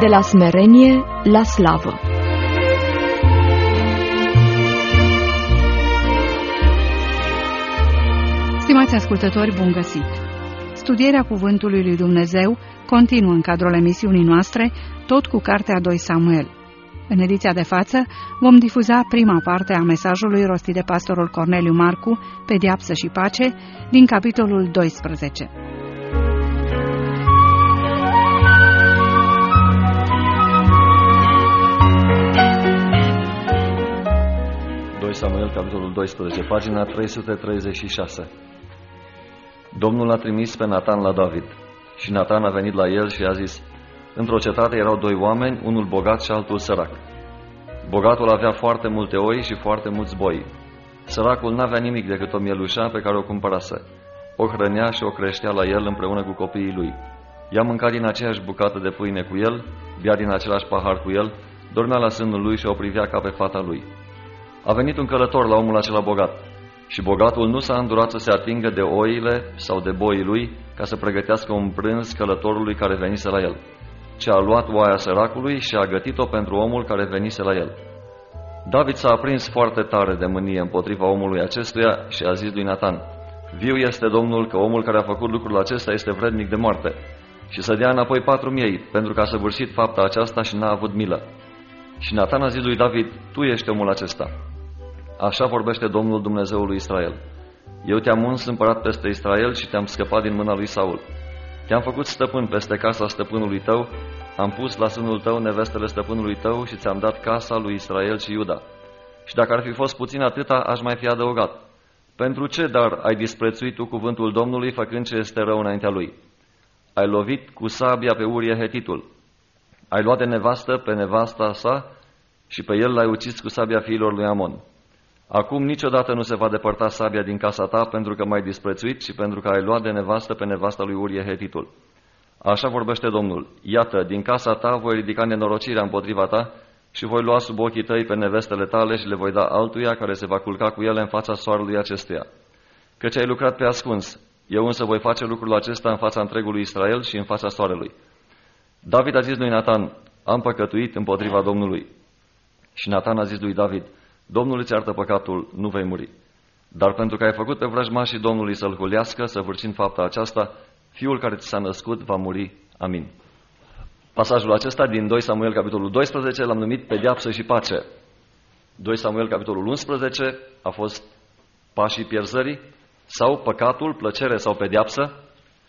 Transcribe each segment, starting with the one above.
la smerenie la slavă. Stimați ascultători, bun găsit! Studierea Cuvântului lui Dumnezeu continuă în cadrul emisiunii noastre, tot cu cartea 2 Samuel. În ediția de față vom difuza prima parte a mesajului rostit de pastorul Corneliu Marcu, Pedeapsă și pace, din capitolul 12. Samuel, capitolul 12, pagina 336. Domnul a trimis pe Natan la David și Natan a venit la el și a zis: într-o cetate erau doi oameni, unul bogat și altul sărac. Bogatul avea foarte multe oi și foarte mulți boi. Săracul n-avea nimic decât o mielușa pe care o cumpărase. O hrănea și o creștea la el împreună cu copiii lui. Ea mânca din aceeași bucată de pâine cu el, bea din același pahar cu el, dormea la sânul lui și o privea ca pe fata lui. A venit un călător la omul acela bogat și bogatul nu s-a îndurat să se atingă de oile sau de boii lui ca să pregătească un prânz călătorului care venise la el, ci a luat oaia săracului și a gătit-o pentru omul care venise la el. David s-a aprins foarte tare de mânie împotriva omului acestuia și a zis lui Natan: viu este Domnul că omul care a făcut lucrul acesta este vrednic de moarte și să dea înapoi 4.000 pentru că a săvârșit fapta aceasta și n-a avut milă. Și Natan a zis lui David: tu ești omul acesta. Așa vorbește Domnul Dumnezeul lui Israel: eu te-am uns împărat peste Israel și te-am scăpat din mâna lui Saul. Te-am făcut stăpân peste casa stăpânului tău, am pus la sânul tău nevestele stăpânului tău și ți-am dat casa lui Israel și Iuda. Și dacă ar fi fost puțin atâta, aș mai fi adăugat: pentru ce dar ai disprețuit tu cuvântul Domnului, făcând ce este rău înaintea lui? Ai lovit cu sabia pe Urie Hetitul, ai luat de nevastă pe nevasta sa și pe el l-ai ucis cu sabia fiilor lui Amon. Acum niciodată nu se va depărta sabia din casa ta, pentru că m-ai disprețuit și pentru că ai luat de nevastă pe nevasta lui Urie Hetitul. Așa vorbește Domnul: iată, din casa ta voi ridica nenorocirea împotriva ta și voi lua sub ochii tăi pe nevestele tale și le voi da altuia care se va culca cu ele în fața soarelui acestuia. Căci ai lucrat pe ascuns, eu însă voi face lucrul acesta în fața întregului Israel și în fața soarelui. David a zis lui Natan: am păcătuit împotriva Domnului. Și Natan a zis lui David: Domnul îți iartă păcatul, nu vei muri. Dar pentru că ai făcut pe vrăjmașii Domnului să-l hulească, săvârșind fapta aceasta, fiul care ți s-a născut va muri. Amin. Pasajul acesta din 2 Samuel, capitolul 12, l-am numit Pedeapsă și pace. 2 Samuel, capitolul 11, a fost pașii pierzării sau păcatul, plăcere sau pedeapsă.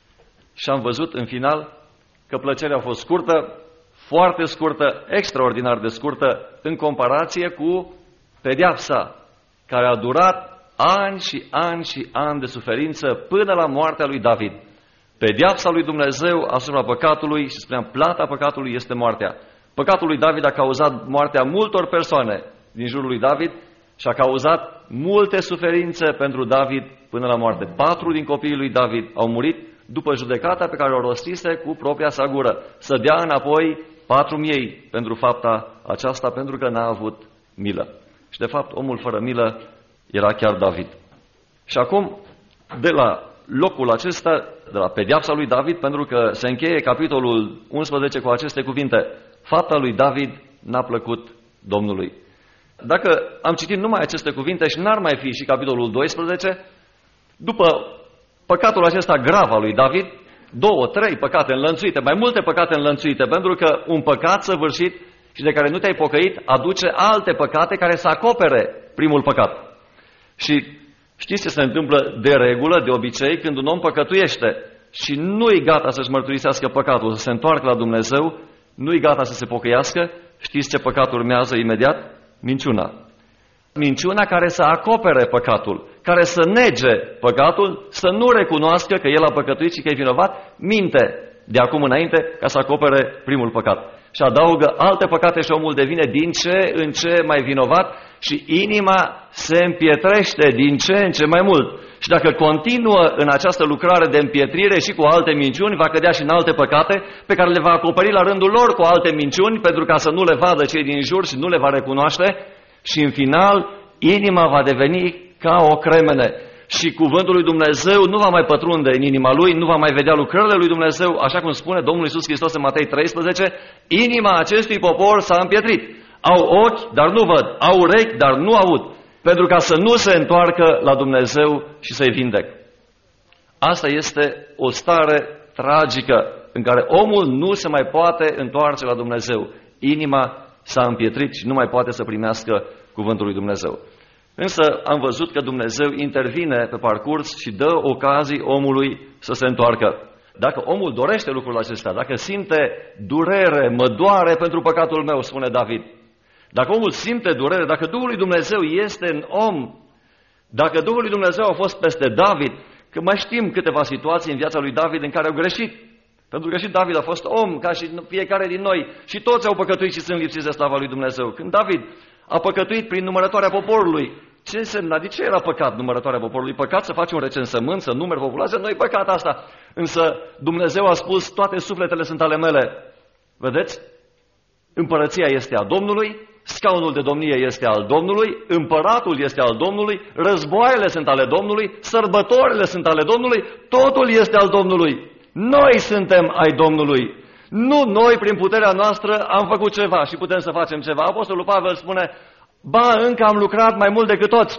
Și am văzut în final că plăcerea a fost scurtă, foarte scurtă, extraordinar de scurtă, în comparație cu pedeapsa, care a durat ani și ani și ani de suferință până la moartea lui David. Pedeapsa lui Dumnezeu asupra păcatului, și spuneam, plata păcatului este moartea. Păcatul lui David a cauzat moartea multor persoane din jurul lui David și a cauzat multe suferințe pentru David până la moarte. 4 din copiii lui David au murit după judecata pe care o rostise cu propria sa gură, să dea înapoi 4.000 pentru fapta aceasta, pentru că n-a avut milă. Și de fapt omul fără milă era chiar David. Și acum, de la locul acesta, de la pedeapsa lui David, pentru că se încheie capitolul 11 cu aceste cuvinte: fapta lui David n-a plăcut Domnului. Dacă am citit numai aceste cuvinte și n-ar mai fi și capitolul 12, după păcatul acesta grav al lui David, 2, 3 păcate înlănțuite, mai multe păcate înlănțuite, pentru că un păcat săvârșit și de care nu te-ai pocăit aduce alte păcate care să acopere primul păcat. Și știți ce se întâmplă de regulă, de obicei, când un om păcătuiește și nu-i gata să-și mărturisească păcatul, să se întoarcă la Dumnezeu, nu-i gata să se pocăiască, știți ce păcat urmează imediat? Minciuna. Minciuna care să acopere păcatul, care să nege păcatul, să nu recunoască că el a păcătuit și că e vinovat, minte de acum înainte ca să acopere primul păcat. Și adaugă alte păcate și omul devine din ce în ce mai vinovat și inima se împietrește din ce în ce mai mult. Și dacă continuă în această lucrare de împietrire și cu alte minciuni, va cădea și în alte păcate pe care le va acoperi la rândul lor cu alte minciuni, pentru ca să nu le vadă cei din jur și nu le va recunoaște. Și în final, inima va deveni ca o cremene. și cuvântul lui Dumnezeu nu va mai pătrunde în inima lui, nu va mai vedea lucrările lui Dumnezeu, așa cum spune Domnul Iisus Hristos în Matei 13, inima acestui popor s-a împietrit. Au ochi, dar nu văd, au urechi, dar nu aud, pentru ca să nu se întoarcă la Dumnezeu și să-i vindec. Asta este o stare tragică în care omul nu se mai poate întoarce la Dumnezeu. Inima s-a împietrit și nu mai poate să primească cuvântul lui Dumnezeu. Însă am văzut că Dumnezeu intervine pe parcurs și dă ocazii omului să se întoarcă. Dacă omul dorește lucrul acesta, dacă simte durere, mă doare pentru păcatul meu, spune David. Dacă omul simte durere, dacă Duhul lui Dumnezeu este în om, dacă Duhul lui Dumnezeu a fost peste David, că mai știm câteva situații în viața lui David în care au greșit. Pentru că și David a fost om, ca și fiecare din noi, și toți au păcătuit și sunt lipsiți de slava lui Dumnezeu. Când David a păcătuit prin numărătoarea poporului, ce însemna? De ce era păcat numărătoarea poporului? Păcat să faci un recensământ, să numeri populația? Nu-i păcat asta. Însă Dumnezeu a spus, toate sufletele sunt ale mele. Vedeți? Împărăția este a Domnului, scaunul de domnie este al Domnului, împăratul este al Domnului, războaiele sunt ale Domnului, sărbătorile sunt ale Domnului, totul este al Domnului. Noi suntem ai Domnului. Nu noi, prin puterea noastră, am făcut ceva și putem să facem ceva. Apostolul Pavel spune, ba, încă am lucrat mai mult decât toți.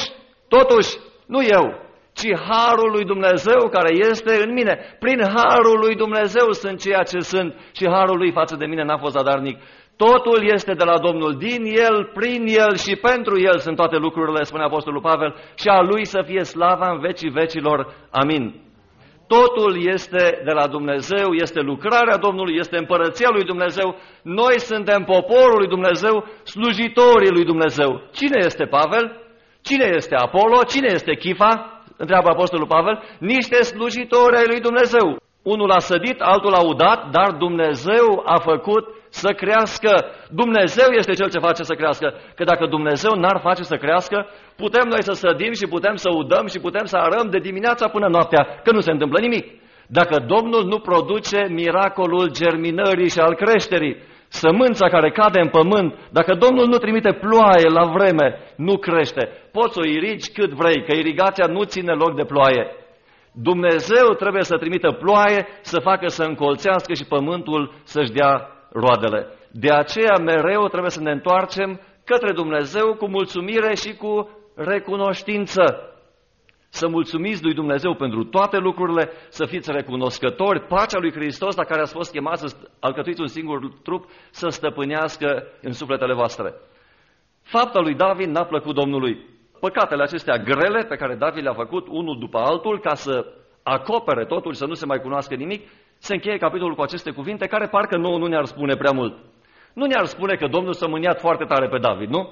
Totuși, nu eu, ci harul lui Dumnezeu care este în mine. Prin harul lui Dumnezeu sunt ceea ce sunt și harul lui față de mine n-a fost zadarnic. Totul este de la Domnul, din El, prin El și pentru El sunt toate lucrurile, spune Apostolul Pavel, și a Lui să fie slava în vecii vecilor. Amin. Totul este de la Dumnezeu, este lucrarea Domnului, este împărăția lui Dumnezeu. Noi suntem poporul lui Dumnezeu, slujitorii lui Dumnezeu. Cine este Pavel? Cine este Apollo? Cine este Chifa? Întreabă Apostolul Pavel. Niște slujitori ai lui Dumnezeu. Unul a sădit, altul a udat, dar Dumnezeu a făcut să crească. Dumnezeu este Cel ce face să crească. Că dacă Dumnezeu n-ar face să crească, putem noi să sădim și putem să udăm și putem să arăm de dimineața până noaptea, că nu se întâmplă nimic. Dacă Domnul nu produce miracolul germinării și al creșterii, sămânța care cade în pământ, dacă Domnul nu trimite ploaie la vreme, nu crește. Poți să o irigi cât vrei, că irigația nu ține loc de ploaie. Dumnezeu trebuie să trimită ploaie, să facă să încolțească și pământul să-și dea roadele. De aceea mereu trebuie să ne întoarcem către Dumnezeu cu mulțumire și cu recunoștință. Să mulțumiți lui Dumnezeu pentru toate lucrurile, să fiți recunoscători, pacea lui Hristos, la care ați fost chemați să alcătuiți un singur trup, să stăpânească în sufletele voastre. Fapta lui David n-a plăcut Domnului. Păcatele acestea grele pe care David le-a făcut unul după altul ca să acopere totul și să nu se mai cunoască nimic, se încheie capitolul cu aceste cuvinte care parcă nouă nu ne-ar spune prea mult. Nu ne-ar spune că Domnul s-a mâniat foarte tare pe David, nu?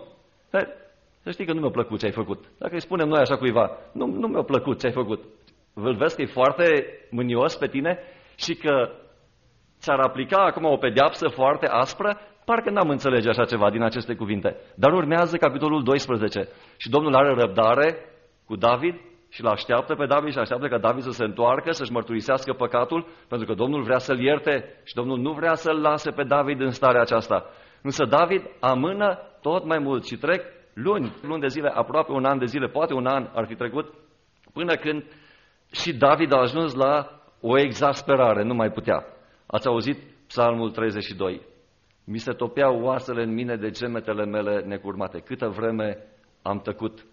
Să știi că nu mi-a plăcut ce ai făcut. Dacă îi spunem noi așa cuiva, nu mi-a plăcut ce ai făcut. Îl vezi că e foarte mânios pe tine și că ți-ar aplica acum o pedeapsă foarte aspră, parcă n-am înțelege așa ceva din aceste cuvinte. Dar urmează capitolul 12 și Domnul are răbdare cu David și îl așteaptă pe David și așteaptă ca David să se întoarcă, să-și mărturisească păcatul, pentru că Domnul vrea să-l ierte și Domnul nu vrea să-l lase pe David în starea aceasta. Însă David amână tot mai mult și trec luni de zile, aproape un an de zile, poate un an ar fi trecut, până când și David a ajuns la o exasperare, nu mai putea. Ați auzit Psalmul 32. Mi se topeau oasele în mine de gemetele mele necurmate. Câtă vreme am tăcut.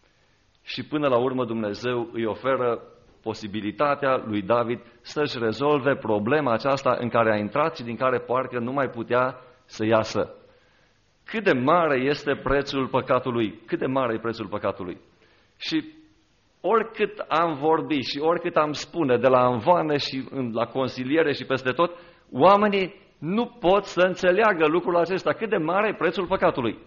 Și până la urmă Dumnezeu îi oferă posibilitatea lui David să-și rezolve problema aceasta în care a intrat și din care parcă nu mai putea să iasă. Cât de mare este prețul păcatului? Cât de mare e prețul păcatului? Și oricât am vorbit și oricât am spune de la anvoane și la consiliere și peste tot, oamenii nu pot să înțeleagă lucrul acesta. Cât de mare e prețul păcatului?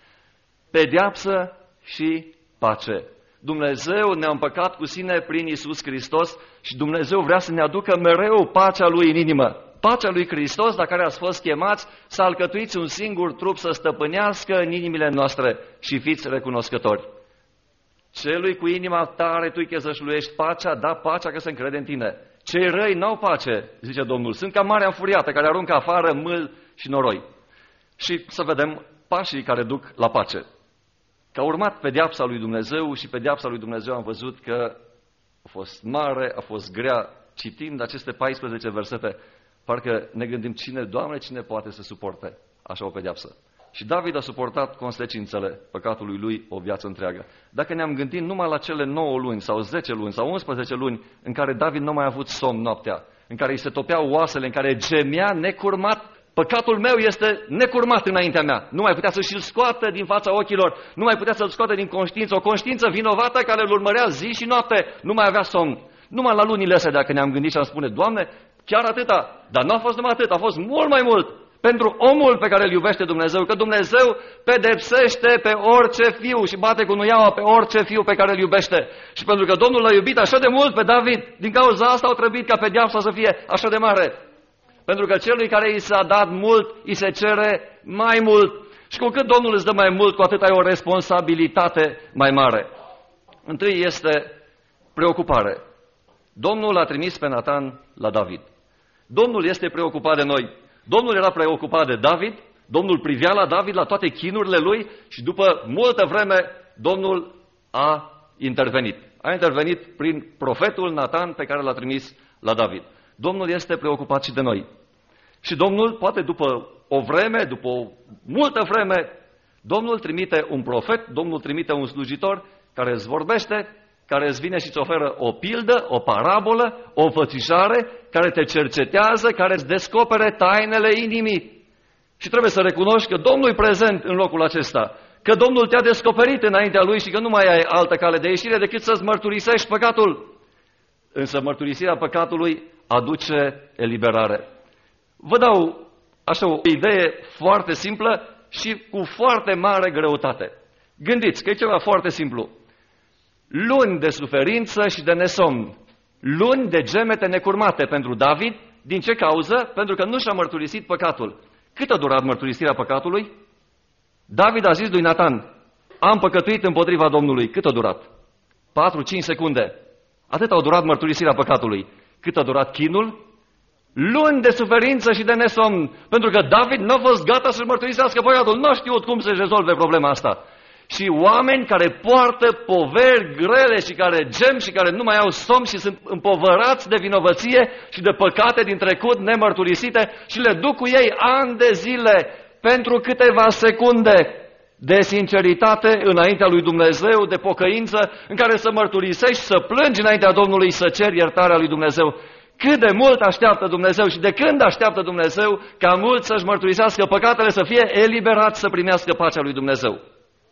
Pedeapsă și pace. Dumnezeu ne-a împăcat cu sine prin Iisus Hristos și Dumnezeu vrea să ne aducă mereu pacea Lui în inimă. Pacea lui Hristos, la care ați fost chemați să alcătuiți un singur trup să stăpânească în inimile noastre și fiți recunoscători. Celui cu inima tare tu-i chezășluiești pacea, da pacea că se încrede în tine. Cei răi n-au pace, zice Domnul, sunt ca marea înfuriată care aruncă afară mâl și noroi. Și să vedem pașii care duc la pace. Ca urmat pedeapsa lui Dumnezeu și pedeapsa lui Dumnezeu am văzut că a fost mare, a fost grea. Citind aceste 14 versete, parcă ne gândim Doamne, cine poate să suporte așa o pedeapsă? Și David a suportat consecințele păcatului lui o viață întreagă. Dacă ne-am gândit numai la cele 9 luni sau 10 luni sau 11 luni în care David nu mai a avut somn noaptea, în care îi se topeau oasele, în care gemea necurmat, păcatul meu este necurmat înaintea mea. Nu mai putea să-și-l scoată din fața ochilor, nu mai putea să-l scoată din conștiință, o conștiință vinovată care îl urmărea zi și noapte, nu mai avea somn. Numai la lunile astea, dacă ne-am gândit și am spune, Doamne, chiar atâta, dar nu a fost numai atât, a fost mult mai mult pentru omul pe care îl iubește Dumnezeu, că Dumnezeu pedepsește pe orice fiu și bate cu nuiaua pe orice fiu pe care îl iubește. Și pentru că Domnul l-a iubit așa de mult pe David, din cauza asta au trebuit ca pedeapsa să fie așa de mare. Pentru că celui care i s-a dat mult, îi se cere mai mult. Și cu cât Domnul îți dă mai mult, cu atât ai o responsabilitate mai mare. Întâi este preocupare. Domnul a trimis pe Natan la David. Domnul este preocupat de noi. Domnul era preocupat de David, Domnul privea la David, la toate chinurile lui și după multă vreme Domnul a intervenit. A intervenit prin profetul Natan pe care l-a trimis la David. Domnul este preocupat și de noi. Și Domnul, poate după o vreme, după o multă vreme, Domnul trimite un profet, Domnul trimite un slujitor care îți vorbește, care îți vine și îți oferă o pildă, o parabolă, o înfățișare, care te cercetează, care îți descopere tainele inimii. Și trebuie să recunoști că Domnul e prezent în locul acesta, că Domnul te-a descoperit înaintea Lui și că nu mai ai altă cale de ieșire decât să-ți mărturisești păcatul. Însă mărturisirea păcatului aduce eliberare. Vă dau așa o idee foarte simplă și cu foarte mare greutate. Gândiți că e ceva foarte simplu. Luni de suferință și de nesomn, luni de gemete necurmate pentru David. Din ce cauză? Pentru că nu și-a mărturisit păcatul. Cât a durat mărturisirea păcatului? David a zis lui Natan, am păcătuit împotriva Domnului. Cât a durat? 4-5 secunde. Atât a durat mărturisirea păcatului. Cât a durat chinul? Luni de suferință și de nesomn. Pentru că David nu a fost gata să-și mărturisească păcatul. Nu a știut cum să-și rezolve problema asta. Și oameni care poartă poveri grele și care gem și care nu mai au somn și sunt împovărați de vinovăție și de păcate din trecut nemărturisite și le duc cu ei ani de zile pentru câteva secunde de sinceritate înaintea lui Dumnezeu, de pocăință, în care să mărturisești, să plângi înaintea Domnului, să ceri iertarea lui Dumnezeu. Cât de mult așteaptă Dumnezeu și de când așteaptă Dumnezeu ca mulți să-și mărturisească păcatele, să fie eliberați, să primească pacea lui Dumnezeu.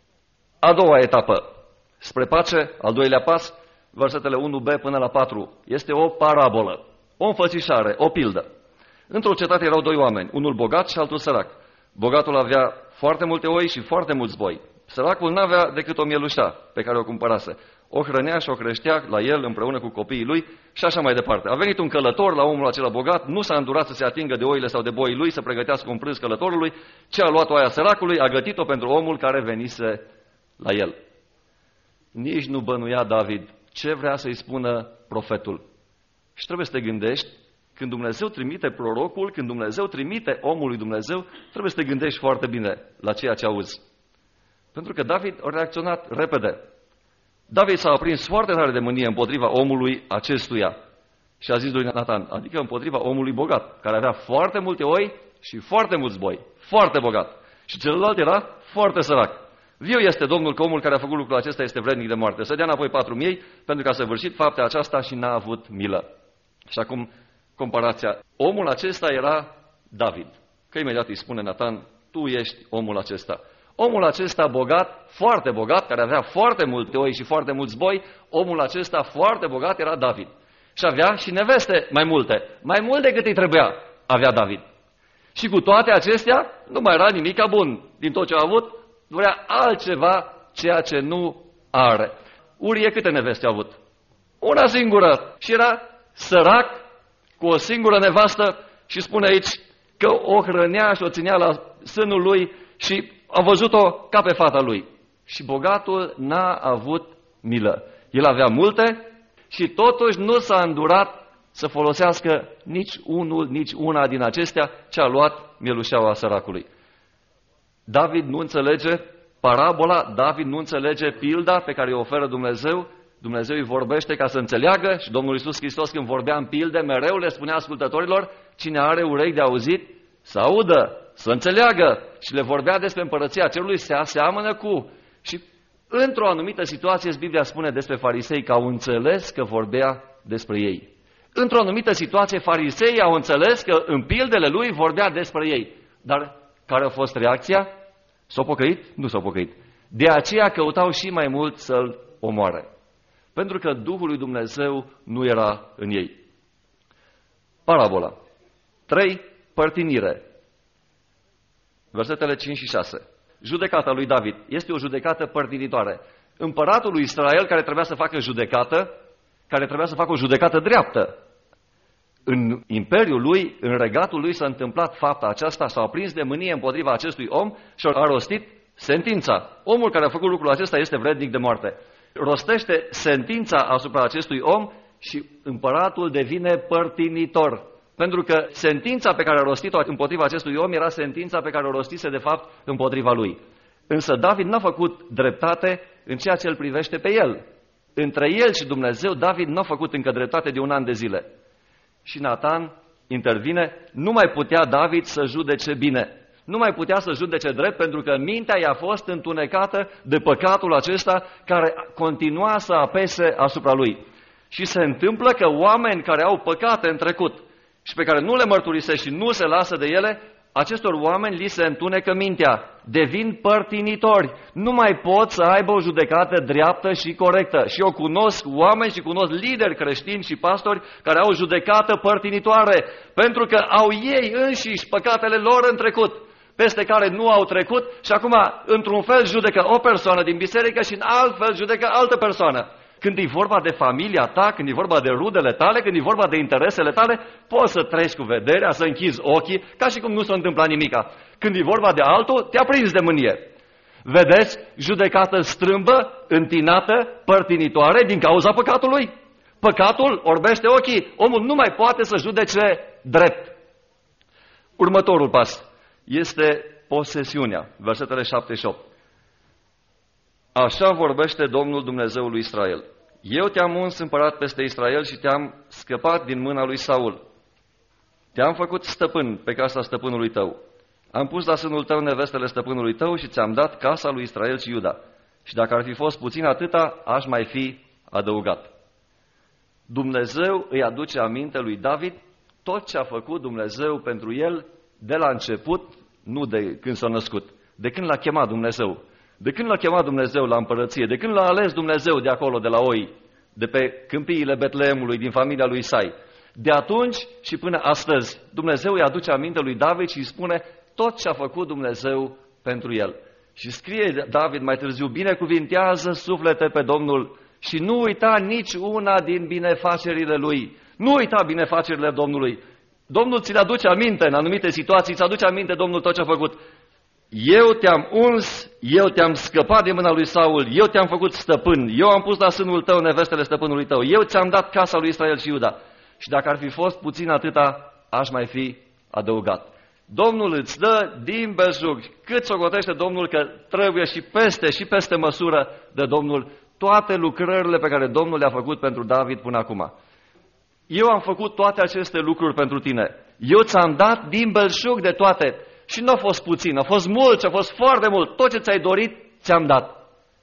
A doua etapă, spre pace, al doilea pas, versetele 1b până la 4, este o parabolă, o înfățișare, o pildă. Într-o cetate erau doi oameni, unul bogat și altul sărac. Bogatul avea foarte multe oi și foarte mulți boi. Săracul n-avea decât o mielușa pe care o cumpărase. O hrănea și o creștea la el împreună cu copiii lui și așa mai departe. A venit un călător la omul acela bogat, nu s-a îndurat să se atingă de oile sau de boii lui, să pregătească un prânz călătorului, ci a luat oaia săracului, a gătit-o pentru omul care venise la el. Nici nu bănuia David ce vrea să-i spună profetul. Și trebuie să te gândești, când Dumnezeu trimite prorocul, când Dumnezeu trimite omul lui Dumnezeu, trebuie să te gândești foarte bine la ceea ce auzi. Pentru că David a reacționat repede. David s-a aprins foarte tare de mânie împotriva omului acestuia și a zis lui Natan, adică împotriva omului bogat, care avea foarte multe oi și foarte mulți boi, foarte bogat. Și celălalt era foarte sărac. Viu este Domnul că omul care a făcut lucrul acesta este vrednic de moarte. Să dea înapoi 4.000 pentru că a săvârșit faptea aceasta și n-a avut milă. Și acum comparația. Omul acesta era David. Că imediat îi spune Natan, tu ești omul acesta. Omul acesta bogat, foarte bogat, care avea foarte multe oi și foarte mulți boi, omul acesta foarte bogat era David. Și avea și neveste mai multe. Mai mult decât îi trebuia avea David. Și cu toate acestea nu mai era nimica bun. Din tot ce a avut, vrea altceva, ceea ce nu are. Urie câte neveste a avut? Una singură. Și era sărac, cu o singură nevastă și spune aici că o hrănea și o ținea la sânul lui și a văzut-o ca pe fata lui. Și bogatul n-a avut milă. El avea multe și totuși nu s-a îndurat să folosească nici unul, nici una din acestea ce a luat mielușeaua săracului. David nu înțelege parabola, David nu înțelege pilda pe care o oferă Dumnezeu. Dumnezeu îi vorbește ca să înțeleagă și Domnul Iisus Hristos, când vorbea în pilde, mereu le spunea ascultătorilor: cine are urechi de auzit, să audă, să înțeleagă. Și le vorbea despre împărăția cerului, se aseamănă cu. Și într-o anumită situație, Biblia spune despre farisei că au înțeles că vorbea despre ei. Într-o anumită situație, fariseii au înțeles că în pildele lui vorbea despre ei. Dar care a fost reacția? S-au pocăit? Nu s-au pocăit. De aceea căutau și mai mult să-l omoare. Pentru că Duhul lui Dumnezeu nu era în ei. Parabola. 3. Părtinire. Versetele 5 și 6. Judecata lui David este o judecată părtinitoare. Împăratul lui Israel, care trebuia să facă judecată, care trebuia să facă o judecată dreaptă. În imperiul lui, în regatul lui s-a întâmplat fapta aceasta, s-a aprins de mânie împotriva acestui om și a rostit sentința. Omul care a făcut lucrul acesta este vrednic de moarte. Rostește sentința asupra acestui om și împăratul devine părtinitor. Pentru că sentința pe care a rostit-o împotriva acestui om era sentința pe care o rostise de fapt împotriva lui. Însă David n-a făcut dreptate în ceea ce îl privește pe el. Între el și Dumnezeu, David n-a făcut încă dreptate de 1 an de zile. Și Natan intervine, nu mai putea David să judece bine. Nu mai putea să judece drept pentru că mintea i-a fost întunecată de păcatul acesta care continua să apese asupra lui. Și se întâmplă că oameni care au păcate în trecut și pe care nu le mărturisește și nu se lasă de ele, acestor oameni li se întunecă mintea, devin părtinitori, nu mai pot să aibă o judecată dreaptă și corectă. Și eu cunosc oameni și cunosc lideri creștini și pastori care au o judecată părtinitoare, pentru că au ei înșiși păcatele lor în trecut, peste care nu au trecut și acum într-un fel judecă o persoană din biserică și în alt fel judecă altă persoană. Când e vorba de familia ta, când e vorba de rudele tale, când e vorba de interesele tale, poți să treci cu vederea, să închizi ochii, ca și cum nu s-a întâmplat nimica. Când e vorba de altul, te-a prins de mânie. Vedeți? Judecată strâmbă, întinată, părtinitoare din cauza păcatului. Păcatul orbește ochii. Omul nu mai poate să judece drept. Următorul pas este posesiunea. Versetele 7 și 8. Așa vorbește Domnul Dumnezeul lui Israel. Eu te-am uns împărat peste Israel și te-am scăpat din mâna lui Saul. Te-am făcut stăpân pe casa stăpânului tău. Am pus la sânul tău nevestele stăpânului tău și ți-am dat casa lui Israel și Iuda. Și dacă ar fi fost puțin atâta, aș mai fi adăugat. Dumnezeu îi aduce aminte lui David tot ce a făcut Dumnezeu pentru el de la început, nu de când s-a născut, de când l-a chemat Dumnezeu. De când l-a chemat Dumnezeu la împărăție, de când l-a ales Dumnezeu de acolo, de la oi, de pe câmpiile Betleemului, din familia lui Isai. De atunci și până astăzi, Dumnezeu îi aduce aminte lui David și îi spune tot ce a făcut Dumnezeu pentru el. Și scrie David mai târziu, binecuvintează suflete pe Domnul și nu uita nici una din binefacerile lui. Nu uita binefacerile Domnului. Domnul ți le aduce aminte în anumite situații, îți aduce aminte Domnul tot ce a făcut. Eu te-am uns, eu te-am scăpat de mâna lui Saul, eu te-am făcut stăpân, eu am pus la sânul tău nevestele stăpânului tău, eu ți-am dat casa lui Israel și Iuda. Și dacă ar fi fost puțin atâta, aș mai fi adăugat. Domnul îți dă din belșug, cât socotește Domnul că trebuie și peste măsură de Domnul toate lucrările pe care Domnul le-a făcut pentru David până acum. Eu am făcut toate aceste lucruri pentru tine, eu ți-am dat din belșug de toate. Și nu a fost puțin, a fost mult, a fost foarte mult. Tot ce ți-ai dorit, ți-am dat.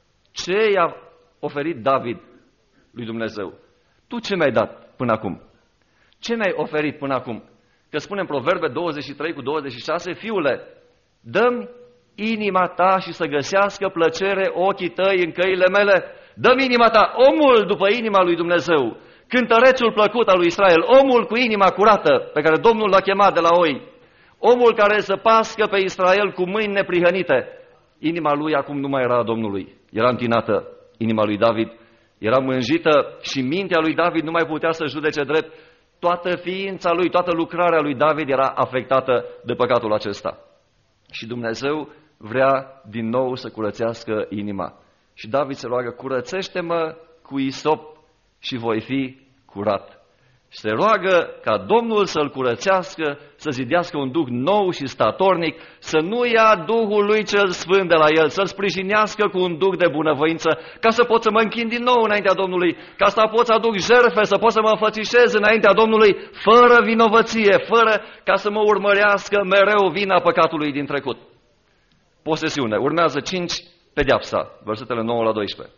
Ce i-a oferit David lui Dumnezeu? Tu ce mi-ai dat până acum? Ce mi-ai oferit până acum? Că spune în Proverbe 23:26, fiule, dă-mi inima ta și să găsească plăcere ochii tăi în căile mele. Dă-mi inima ta, omul după inima lui Dumnezeu, cântărețul plăcut al lui Israel, omul cu inima curată, pe care Domnul l-a chemat de la oi. Omul care să pască pe Israel cu mâini neprihănite. Inima lui acum nu mai era a Domnului. Era întinată. Inima lui David era mânjită și mintea lui David nu mai putea să judece drept. Toată ființa lui, toată lucrarea lui David era afectată de păcatul acesta. Și Dumnezeu vrea din nou să curățească inima. Și David se roagă, curățește-mă cu isop și voi fi curat. Se roagă ca Domnul să-l curățească, să zidească un duh nou și statornic, să nu ia Duhul lui cel Sfânt de la el, să-l sprijinească cu un duh de bunăvoință, ca să pot să mă închin din nou înaintea Domnului, ca să pot să aduc jertfe, să pot să mă înfățișez înaintea Domnului, fără vinovăție, fără ca să mă urmărească mereu vina păcatului din trecut. Posesiune. Urmează 5, pedeapsa, versetele 9 la 12.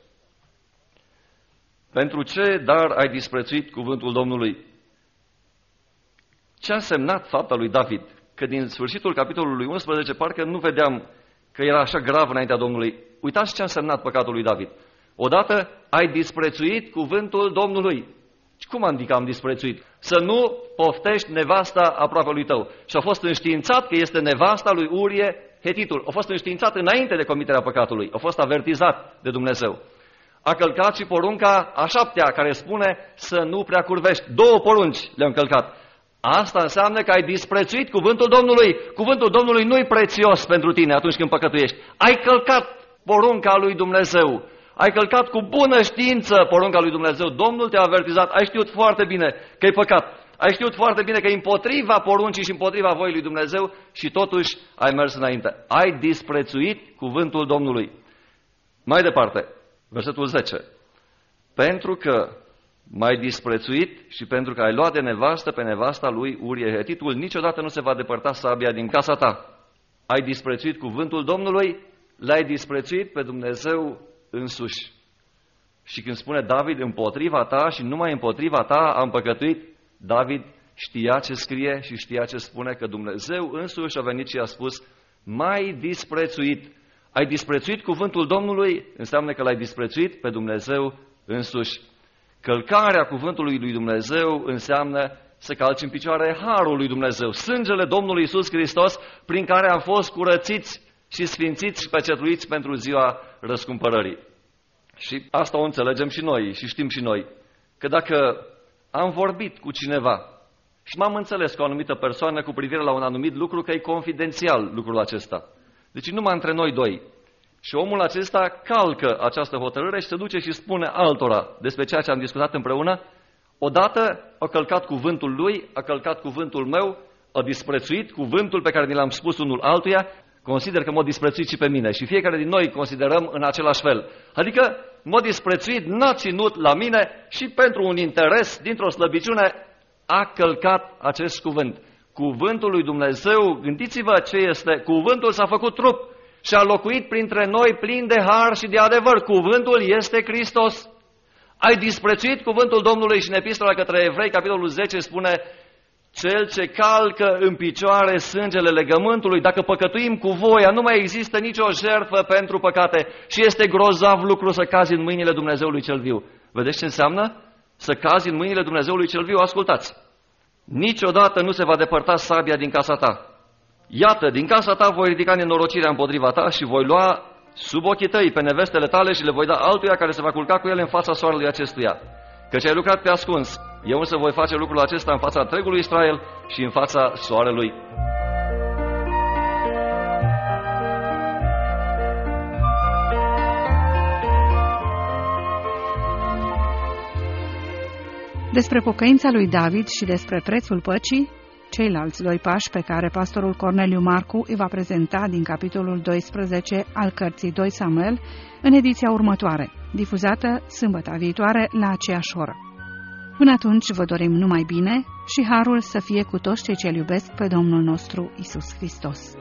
Pentru ce dar ai disprețuit cuvântul Domnului? Ce a însemnat fapta lui David? Că din sfârșitul capitolului 11 parcă nu vedeam că era așa grav înaintea Domnului. Uitați ce a însemnat păcatul lui David. Odată ai disprețuit cuvântul Domnului. Cum adică am disprețuit? Să nu poftești nevasta aproapelui tău. Și a fost înștiințat că este nevasta lui Urie Hetitul. A fost înștiințat înainte de comiterea păcatului. A fost avertizat de Dumnezeu. A călcat și porunca a 7-a, care spune să nu prea curvești. 2 porunci le-a încălcat. Asta înseamnă că ai disprețuit cuvântul Domnului. Cuvântul Domnului nu-i prețios pentru tine atunci când păcătuiești. Ai călcat porunca lui Dumnezeu. Ai călcat cu bună știință porunca lui Dumnezeu. Domnul te-a avertizat. Ai știut foarte bine că e păcat. Ai știut foarte bine că e împotriva poruncii și împotriva voii lui Dumnezeu și totuși ai mers înainte. Ai disprețuit cuvântul Domnului. Mai departe. Versetul 10. Pentru că m-ai disprețuit și pentru că ai luat de nevastă pe nevasta lui Urie Hetitul, niciodată nu se va depărta sabia din casa ta. Ai disprețuit cuvântul Domnului, l-ai disprețuit pe Dumnezeu însuși. Și când spune David, împotriva ta și numai împotriva ta am păcătuit, David știa ce scrie și știa ce spune, că Dumnezeu însuși a venit și a spus, m-ai disprețuit. Ai disprețuit cuvântul Domnului, înseamnă că l-ai disprețuit pe Dumnezeu însuși. Călcarea cuvântului lui Dumnezeu înseamnă să calci în picioare harul lui Dumnezeu, sângele Domnului Iisus Hristos, prin care am fost curățiți și sfințiți și pecetluiți pentru ziua răscumpărării. Și asta o înțelegem și noi și știm și noi, că dacă am vorbit cu cineva și m-am înțeles cu o anumită persoană cu privire la un anumit lucru, că e confidențial lucrul acesta. Deci numai între noi doi. Și omul acesta calcă această hotărâre și se duce și spune altora despre ceea ce am discutat împreună. Odată a călcat cuvântul lui, a călcat cuvântul meu, a disprețuit cuvântul pe care ni l-am spus unul altuia, consider că m-a disprețuit și pe mine. Și fiecare din noi considerăm în același fel. Adică m-a disprețuit, n-a ținut la mine și pentru un interes, dintr-o slăbiciune, a călcat acest cuvânt. Cuvântul lui Dumnezeu, gândiți-vă ce este, cuvântul s-a făcut trup și a locuit printre noi plin de har și de adevăr. Cuvântul este Hristos. Ai disprețuit cuvântul Domnului și în epistola către Evrei, capitolul 10, spune cel ce calcă în picioare sângele legământului, dacă păcătuim cu voia, nu mai există nicio jertfă pentru păcate și este grozav lucru să cazi în mâinile Dumnezeului cel viu. Vedeți ce înseamnă? Să cazi în mâinile Dumnezeului cel viu? Ascultați! Niciodată nu se va depărta sabia din casa ta. Iată, din casa ta voi ridica nenorocirea împotriva ta și voi lua sub ochii tăi pe nevestele tale și le voi da altuia care se va culca cu ele în fața soarelui acestuia. Căci ai lucrat pe ascuns, eu însă voi face lucrul acesta în fața întregului Israel și în fața soarelui. Despre pocăința lui David și despre prețul păcii, ceilalți 2 pași pe care pastorul Corneliu Marcu îi va prezenta din capitolul 12 al cărții 2 Samuel în ediția următoare, difuzată sâmbăta viitoare la aceeași oră. Până atunci vă dorim numai bine și harul să fie cu toți cei ce-L iubesc pe Domnul nostru Iisus Hristos.